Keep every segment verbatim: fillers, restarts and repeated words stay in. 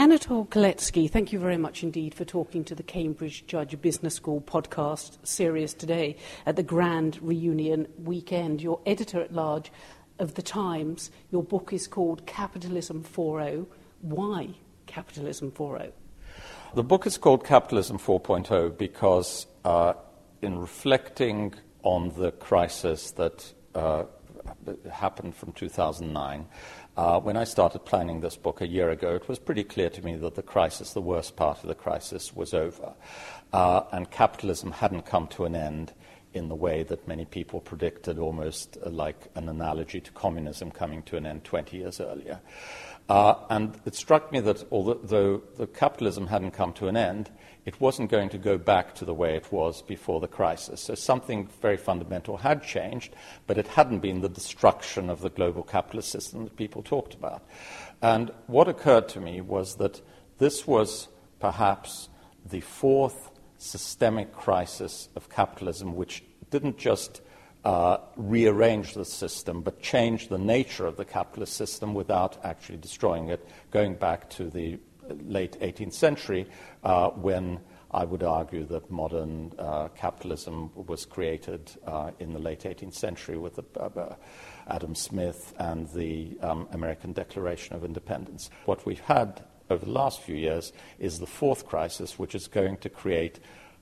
Anatol Galetsky, thank you very much indeed for talking to the Cambridge Judge Business School podcast series today at the Grand Reunion weekend. You're editor-at-large of The Times. Your book is called Capitalism four point oh. Why Capitalism four point oh? The book is called Capitalism four point oh because uh, in reflecting on the crisis that uh, happened from two thousand nine, Uh, when I started planning this book a year ago, it was pretty clear to me that the crisis, the worst part of the crisis, was over. Uh, and capitalism hadn't come to an end in the way that many people predicted, almost uh, like an analogy to communism coming to an end twenty years earlier. Uh, and it struck me that although the capitalism hadn't come to an end, it wasn't going to go back to the way it was before the crisis. So something very fundamental had changed, but it hadn't been the destruction of the global capitalist system that people talked about. And what occurred to me was that this was perhaps the fourth systemic crisis of capitalism, which didn't just uh, rearrange the system, but change the nature of the capitalist system without actually destroying it, going back to the late eighteenth century, uh, when I would argue that modern uh, capitalism was created uh, in the late eighteenth century with the, uh, Adam Smith and the um, American Declaration of Independence. What we've had over the last few years is the fourth crisis, which is going to create,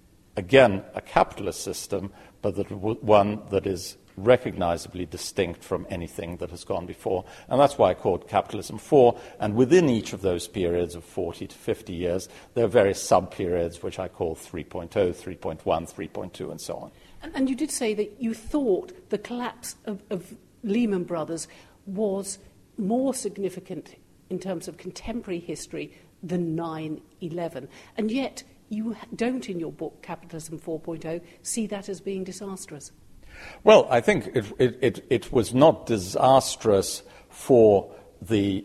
again, a capitalist system, but that w- one that is recognizably distinct from anything that has gone before. And that's why I call it Capitalism four. And within each of those periods of forty to fifty years, there are various sub-periods, which I call three point oh, three point one, three point two, and so on. And, and you did say that you thought the collapse of, of Lehman Brothers was more significant in terms of contemporary history than nine eleven. And yet you don't, in your book, Capitalism four point oh, see that as being disastrous. Well, I think it, it, it, it was not disastrous for the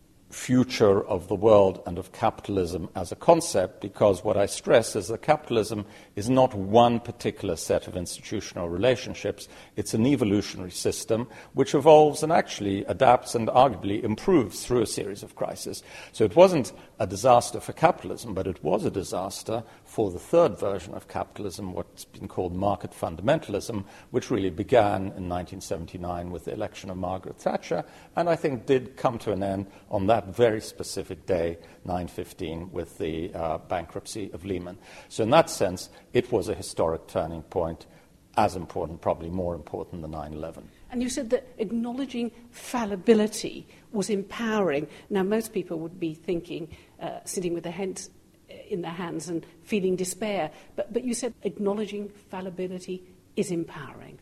future of the world and of capitalism as a concept, because what I stress is that capitalism is not one particular set of institutional relationships. It's an evolutionary system which evolves and actually adapts and arguably improves through a series of crises. So it wasn't a disaster for capitalism, but it was a disaster for the third version of capitalism, what's been called market fundamentalism, which really began in nineteen seventy-nine with the election of Margaret Thatcher, and I think did come to an end on that very specific day, nine fifteen, with the uh, bankruptcy of Lehman. So in that sense, it was a historic turning point, as important, probably more important than nine eleven. And you said that acknowledging fallibility was empowering. Now, most people would be thinking, uh, sitting with their heads in their hands and feeling despair, but, but you said acknowledging fallibility is empowering.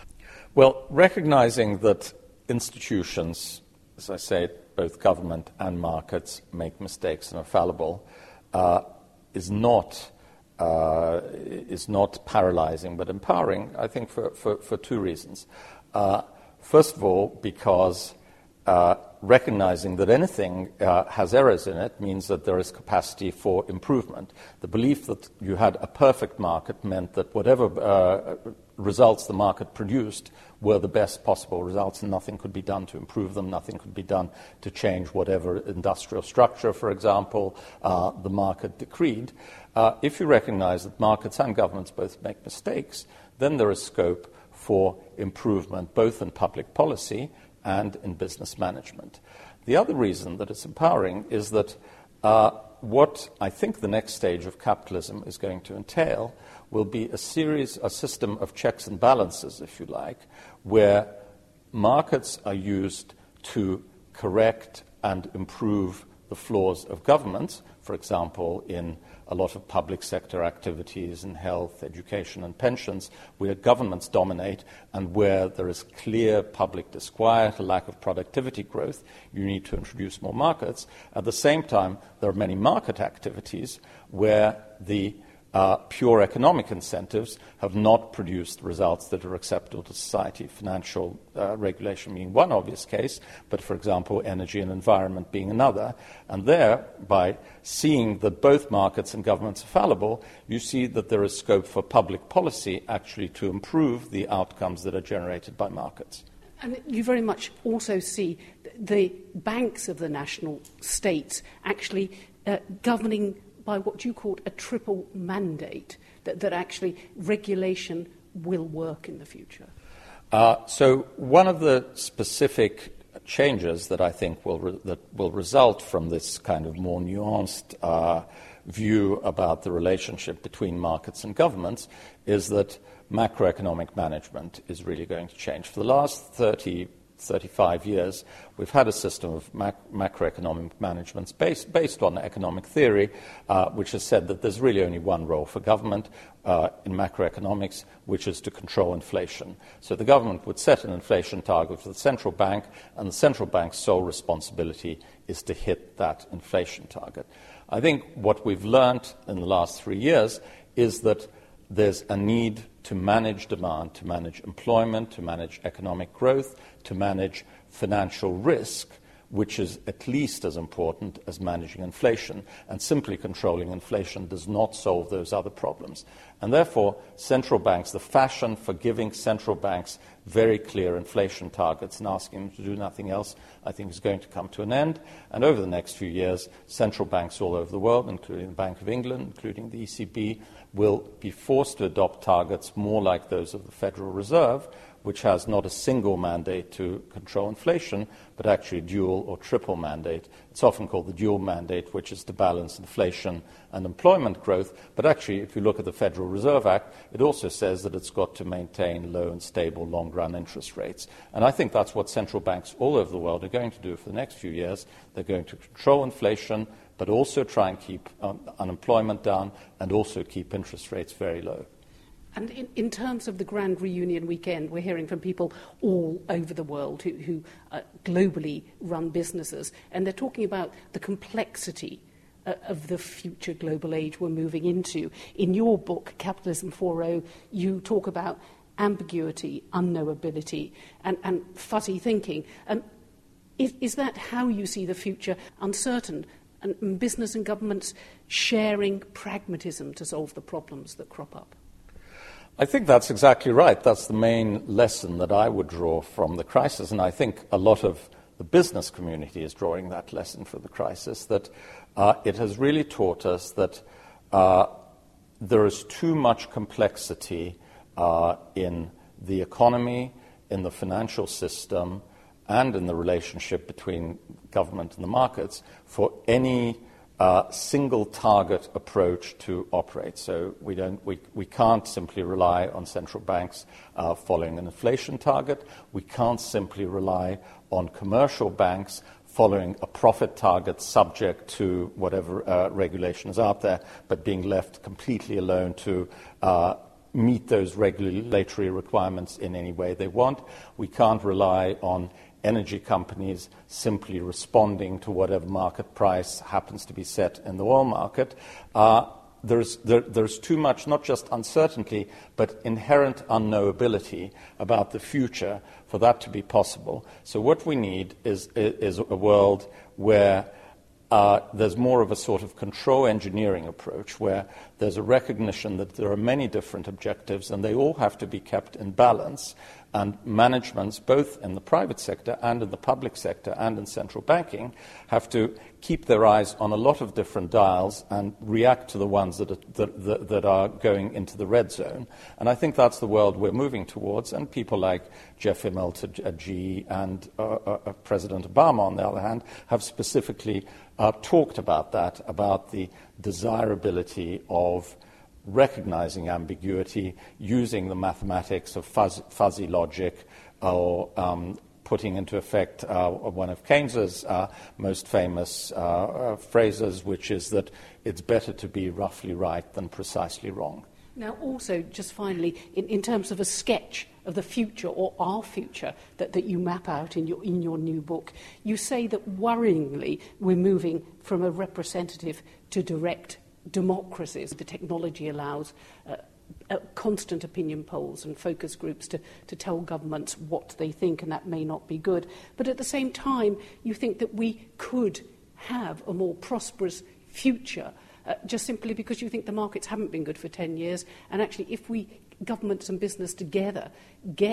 Well, recognizing that institutions, as I say, both government and markets make mistakes and are fallible, uh, is not uh, is not paralyzing but empowering, I think, for, for, for two reasons. Uh, first of all, because uh, recognizing that anything uh, has errors in it means that there is capacity for improvement. The belief that you had a perfect market meant that whatever uh, results the market produced were the best possible results, and nothing could be done to improve them, nothing could be done to change whatever industrial structure, for example, uh, the market decreed. Uh, if you recognize that markets and governments both make mistakes, then there is scope for improvement, both in public policy and in business management. The other reason that it's empowering is that uh, what I think the next stage of capitalism is going to entail will be a series, a system of checks and balances, if you like, where markets are used to correct and improve the flaws of governments, for example, in a lot of public sector activities in health, education, and pensions, where governments dominate and where there is clear public disquiet, a lack of productivity growth, you need to introduce more markets. At the same time, there are many market activities where the Uh, pure economic incentives have not produced results that are acceptable to society. Financial uh, regulation being one obvious case, but, for example, energy and environment being another. And there, by seeing that both markets and governments are fallible, you see that there is scope for public policy actually to improve the outcomes that are generated by markets. And you very much also see the banks of the national states actually uh, governing by what you called a triple mandate, that, that actually regulation will work in the future. Uh, so one of the specific changes that I think will re- that will result from this kind of more nuanced uh, view about the relationship between markets and governments is that macroeconomic management is really going to change. For the last thirty, thirty-five years, we've had a system of mac- macroeconomic management based, based on economic theory, uh, which has said that there's really only one role for government uh, in macroeconomics, which is to control inflation. So the government would set an inflation target for the central bank, and the central bank's sole responsibility is to hit that inflation target. I think what we've learned in the last three years is that there's a need to manage demand, to manage employment, to manage economic growth, to manage financial risk, which is at least as important as managing inflation. And simply controlling inflation does not solve those other problems. And therefore, central banks, the fashion for giving central banks very clear inflation targets and asking them to do nothing else, I think is going to come to an end. And over the next few years, central banks all over the world, including the Bank of England, including the E C B, will be forced to adopt targets more like those of the Federal Reserve, which has not a single mandate to control inflation, but actually a dual or triple mandate. It's often called the dual mandate, which is to balance inflation and employment growth. But actually, if you look at the Federal Reserve Act, it also says that it's got to maintain low and stable long-run interest rates. And I think that's what central banks all over the world are going to do for the next few years. They're going to control inflation, but also try and keep um, unemployment down and also keep interest rates very low. And in, in terms of the Grand Reunion weekend, we're hearing from people all over the world who, who uh, globally run businesses, and they're talking about the complexity uh, of the future global age we're moving into. In your book, Capitalism four point oh, you talk about ambiguity, unknowability, and, and fuzzy thinking. Um, is, is that how you see the future? Uncertain, and business and governments sharing pragmatism to solve the problems that crop up? I think that's exactly right. That's the main lesson that I would draw from the crisis, and I think a lot of the business community is drawing that lesson from the crisis, that uh, it has really taught us that uh, there is too much complexity uh, in the economy, in the financial system, and in the relationship between government and the markets for any Uh, single target approach to operate. So we don't, we, we can't simply rely on central banks uh, following an inflation target. We can't simply rely on commercial banks following a profit target subject to whatever uh, regulation is out there, but being left completely alone to uh, meet those regulatory requirements in any way they want. We can't rely on energy companies simply responding to whatever market price happens to be set in the oil market. Uh, there's, there, there's too much, not just uncertainty, but inherent unknowability about the future for that to be possible. So what we need is, is a world where Uh, there's more of a sort of control engineering approach where there's a recognition that there are many different objectives and they all have to be kept in balance. And managements, both in the private sector and in the public sector and in central banking, have to keep their eyes on a lot of different dials and react to the ones that are, that, that, that are going into the red zone. And I think that's the world we're moving towards. And people like Jeff Immelt at G E and uh, uh, President Obama, on the other hand, have specifically uh, talked about that, about the desirability of recognizing ambiguity, using the mathematics of fuzz, fuzzy logic, or um, putting into effect uh, one of Keynes's uh, most famous uh, uh, phrases, which is that it's better to be roughly right than precisely wrong. Now, also, just finally, in, in terms of a sketch of the future or our future that, that you map out in your, in your new book, you say that worryingly we're moving from a representative to direct democracies. The technology allows uh, uh, constant opinion polls and focus groups to, to tell governments what they think, and that may not be good. But at the same time, you think that we could have a more prosperous future uh, just simply because you think the markets haven't been good for ten years. And actually, if we, governments and business together, get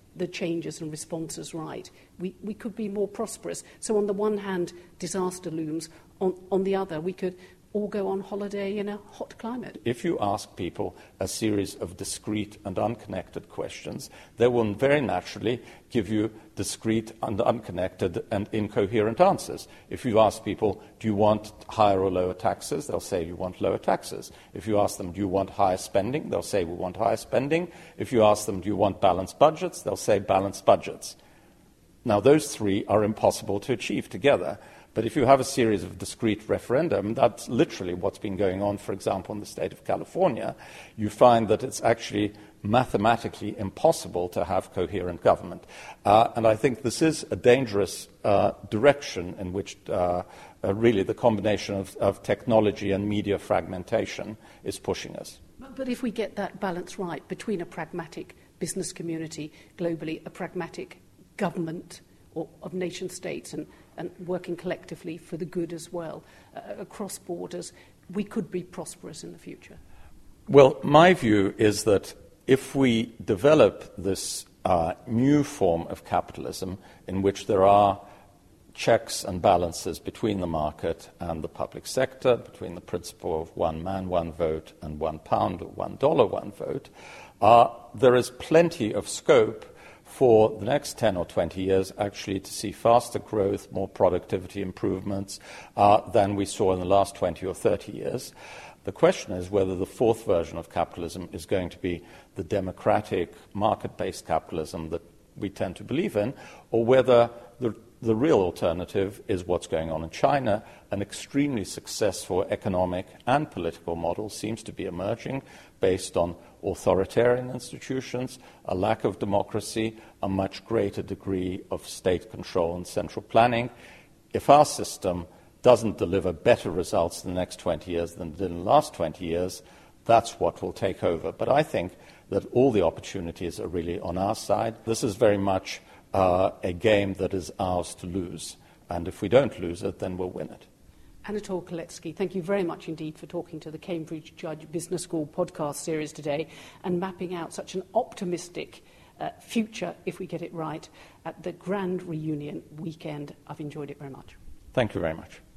the changes and responses right, we, we could be more prosperous. So on the one hand, disaster looms. On, on the other, we could all go on holiday in a hot climate. If you ask people a series of discrete and unconnected questions, they will very naturally give you discrete and unconnected and incoherent answers. If you ask people, do you want higher or lower taxes? They'll say you want lower taxes. If you ask them, do you want higher spending? They'll say we want higher spending. If you ask them, do you want balanced budgets? They'll say balanced budgets. Now, those three are impossible to achieve together. But if you have a series of discrete referendum, that's literally what's been going on, for example, in the state of California, you find that it's actually mathematically impossible to have coherent government. Uh, and I think this is a dangerous uh, direction in which uh, uh, really the combination of, of technology and media fragmentation is pushing us. But if we get that balance right between a pragmatic business community globally, a pragmatic government or of nation states and, and working collectively for the good as well, uh, across borders, we could be prosperous in the future. Well, my view is that if we develop this uh, new form of capitalism in which there are checks and balances between the market and the public sector, between the principle of one man, one vote, and one pound or one dollar, one vote, uh, there is plenty of scope for the next ten or twenty years actually to see faster growth, more productivity improvements uh, than we saw in the last twenty or thirty years. The question is whether the fourth version of capitalism is going to be the democratic, market-based capitalism that we tend to believe in, or whether the, the real alternative is what's going on in China. An extremely successful economic and political model seems to be emerging based on authoritarian institutions, a lack of democracy, a much greater degree of state control and central planning. If our system doesn't deliver better results in the next twenty years than it did in the last twenty years, that's what will take over. But I think that all the opportunities are really on our side. This is very much uh, a game that is ours to lose. And if we don't lose it, then we'll win it. Anatol Kalecki, thank you very much indeed for talking to the Cambridge Judge Business School podcast series today and mapping out such an optimistic uh, future, if we get it right, at the Grand Reunion weekend. I've enjoyed it very much. Thank you very much.